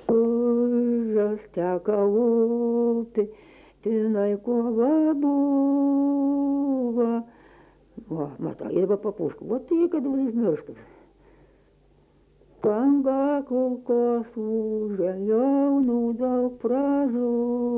Užas teka upė, tenai kova buvo. Va, matai, ir va papuškų, va tai, kad užmirštas. Panga kulkos ūžia, jaunų daug pražų.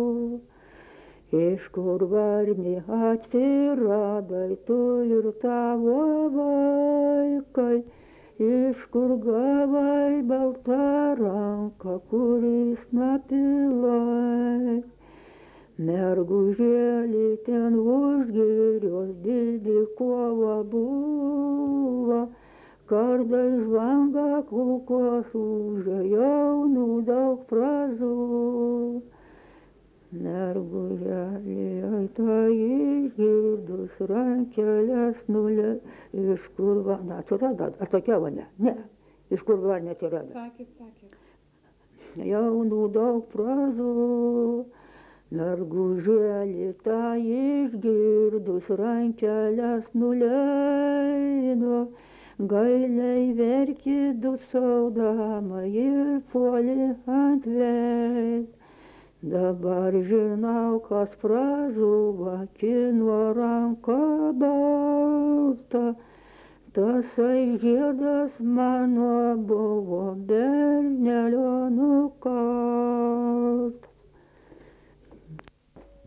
Iš kur varnė atsiradai, tu ir tavo vaikai. Iš kur gavai baltą ranką, kuris napilai. Mergužėlė ten už girios didį kova buvo. Kardai žvanga kulkos ūžia, jaunų daug pražų. Mergužėlė tai išgirdus rankelės nulė. Iš kur varnė atsirado? Ar tokia va ne? Ne. Iš kur varnė atsirado? Sakė. Jaunų daug pražų. Mergužėlė tai išgirdus rankelės nuleido. Gailiai verkė dūsaudama ir puolė ant veido. Dabar žinau, kas pražuvo, kino ranka balta. Tasai žiedas mano buvo bernelio nukalta.